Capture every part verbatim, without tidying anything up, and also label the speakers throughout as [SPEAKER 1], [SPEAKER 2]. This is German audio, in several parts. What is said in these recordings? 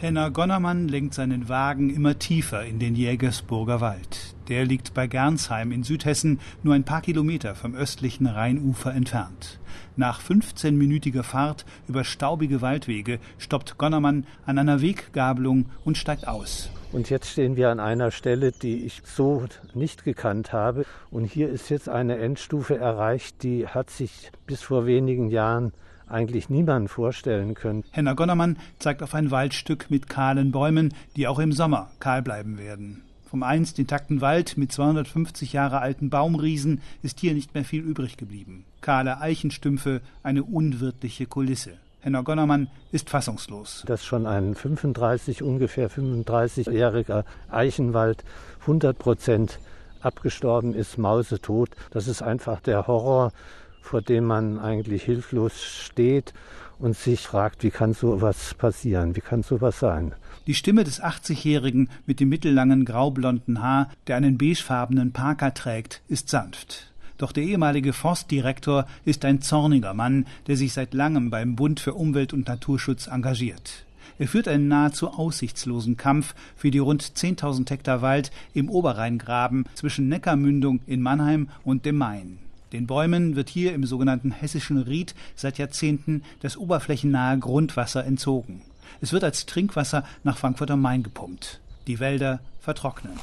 [SPEAKER 1] Henner Gonnermann lenkt seinen Wagen immer tiefer in den Jägersburger Wald. Der liegt bei Gernsheim in Südhessen, nur ein paar Kilometer vom östlichen Rheinufer entfernt. Nach fünfzehnminütiger Fahrt über staubige Waldwege stoppt Gonnermann an einer Weggabelung und steigt aus.
[SPEAKER 2] Und jetzt stehen wir an einer Stelle, die ich so nicht gekannt habe. Und hier ist jetzt eine Endstufe erreicht, die hat sich bis vor wenigen Jahren eigentlich niemand vorstellen können.
[SPEAKER 1] Henner Gonnermann zeigt auf ein Waldstück mit kahlen Bäumen, die auch im Sommer kahl bleiben werden. Vom einst intakten Wald mit zweihundertfünfzig Jahre alten Baumriesen ist hier nicht mehr viel übrig geblieben. Kahle Eichenstümpfe, eine unwirtliche Kulisse. Henner Gonnermann ist fassungslos.
[SPEAKER 2] Dass schon ein fünfunddreißig, ungefähr fünfunddreißigjähriger Eichenwald hundert Prozent abgestorben ist, mausetot, das ist einfach der Horror, vor dem man eigentlich hilflos steht und sich fragt, wie kann sowas passieren, wie kann sowas sein.
[SPEAKER 1] Die Stimme des achtzigjährigen mit dem mittellangen graublonden Haar, der einen beigefarbenen Parker trägt, ist sanft. Doch der ehemalige Forstdirektor ist ein zorniger Mann, der sich seit langem beim Bund für Umwelt und Naturschutz engagiert. Er führt einen nahezu aussichtslosen Kampf für die rund zehntausend Hektar Wald im Oberrheingraben zwischen Neckarmündung in Mannheim und dem Main. Den Bäumen wird hier im sogenannten Hessischen Ried seit Jahrzehnten das oberflächennahe Grundwasser entzogen. Es wird als Trinkwasser nach Frankfurt am Main gepumpt. Die Wälder vertrocknen.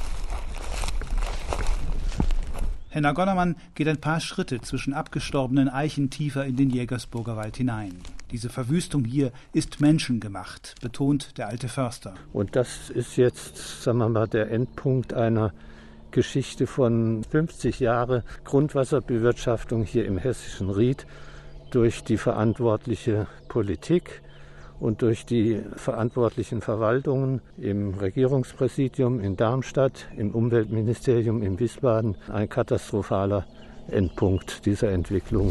[SPEAKER 1] Henner Gonnermann geht ein paar Schritte zwischen abgestorbenen Eichen tiefer in den Jägersburger Wald hinein. Diese Verwüstung hier ist menschengemacht, betont der alte Förster.
[SPEAKER 2] Und das ist jetzt, sagen wir mal, der Endpunkt einer Geschichte von fünfzig Jahren Grundwasserbewirtschaftung hier im Hessischen Ried durch die verantwortliche Politik und durch die verantwortlichen Verwaltungen im Regierungspräsidium in Darmstadt, im Umweltministerium in Wiesbaden. Ein katastrophaler Endpunkt dieser Entwicklung.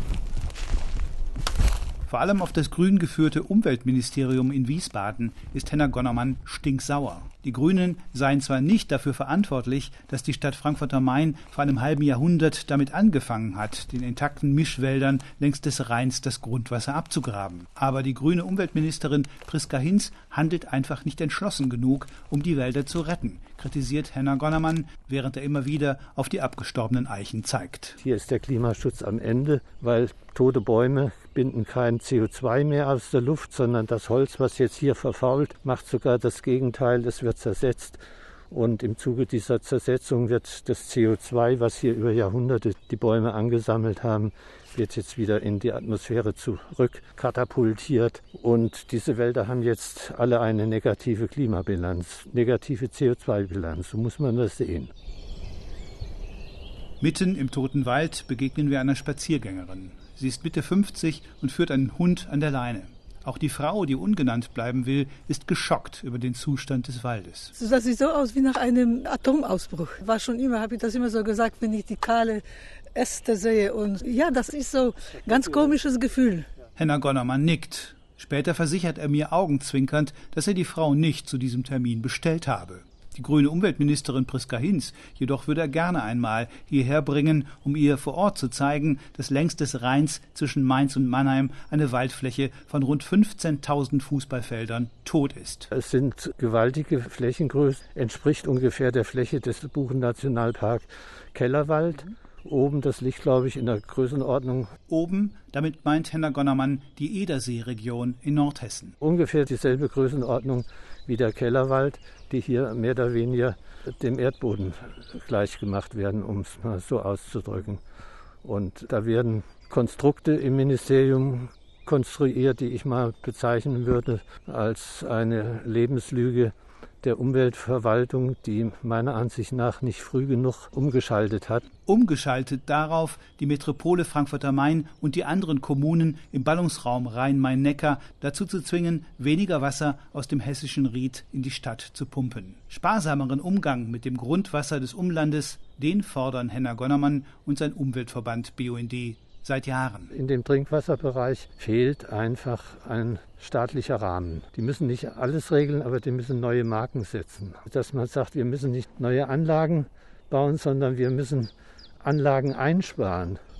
[SPEAKER 1] Vor allem auf das grün geführte Umweltministerium in Wiesbaden ist Henner Gonnermann stinksauer. Die Grünen seien zwar nicht dafür verantwortlich, dass die Stadt Frankfurt am Main vor einem halben Jahrhundert damit angefangen hat, den intakten Mischwäldern längs des Rheins das Grundwasser abzugraben. Aber die grüne Umweltministerin Priska Hinz handelt einfach nicht entschlossen genug, um die Wälder zu retten, kritisiert Henner Gonnermann, während er immer wieder auf die abgestorbenen Eichen zeigt.
[SPEAKER 2] Hier ist der Klimaschutz am Ende, weil tote Bäume binden kein C O zwei mehr aus der Luft, sondern das Holz, was jetzt hier verfault, macht sogar das Gegenteil, es wird zersetzt. Und im Zuge dieser Zersetzung wird das C O zwei, was hier über Jahrhunderte die Bäume angesammelt haben, wird jetzt wieder in die Atmosphäre zurückkatapultiert. Und diese Wälder haben jetzt alle eine negative Klimabilanz, negative C O zwei Bilanz, so muss man das sehen.
[SPEAKER 1] Mitten im toten Wald begegnen wir einer Spaziergängerin. Sie ist Mitte fünfzig und führt einen Hund an der Leine. Auch die Frau, die ungenannt bleiben will, ist geschockt über den Zustand des Waldes.
[SPEAKER 3] Das sieht so aus wie nach einem Atomausbruch. War schon immer, habe ich das immer so gesagt, wenn ich die kahle Äste sehe. Und ja, das ist so ein ganz komisches Gefühl.
[SPEAKER 1] Henner Gonnermann nickt. Später versichert er mir augenzwinkernd, dass er die Frau nicht zu diesem Termin bestellt habe. Die grüne Umweltministerin Priska Hinz jedoch würde er gerne einmal hierher bringen, um ihr vor Ort zu zeigen, dass längs des Rheins zwischen Mainz und Mannheim eine Waldfläche von rund fünfzehntausend Fußballfeldern tot ist.
[SPEAKER 2] Es sind gewaltige Flächengrößen, entspricht ungefähr der Fläche des Buchen-Nationalpark Kellerwald. Oben, das liegt, glaube ich, in der Größenordnung.
[SPEAKER 1] Oben, damit meint Henner Gonnermann die Edersee-Region in Nordhessen.
[SPEAKER 2] Ungefähr dieselbe Größenordnung wie der Kellerwald, die hier mehr oder weniger dem Erdboden gleichgemacht werden, um es mal so auszudrücken. Und da werden Konstrukte im Ministerium konstruiert, die ich mal bezeichnen würde als eine Lebenslüge der Umweltverwaltung, die meiner Ansicht nach nicht früh genug umgeschaltet hat.
[SPEAKER 1] Umgeschaltet darauf, die Metropole Frankfurt am Main und die anderen Kommunen im Ballungsraum Rhein-Main-Neckar dazu zu zwingen, weniger Wasser aus dem Hessischen Ried in die Stadt zu pumpen. Sparsameren Umgang mit dem Grundwasser des Umlandes, den fordern Henner Gonnermann und sein Umweltverband B U N D seit Jahren.
[SPEAKER 2] In dem Trinkwasserbereich fehlt einfach ein staatlicher Rahmen. Die müssen nicht alles regeln, aber die müssen neue Marken setzen. Dass man sagt, wir müssen nicht neue Anlagen bauen, sondern wir müssen Anlagen einsparen.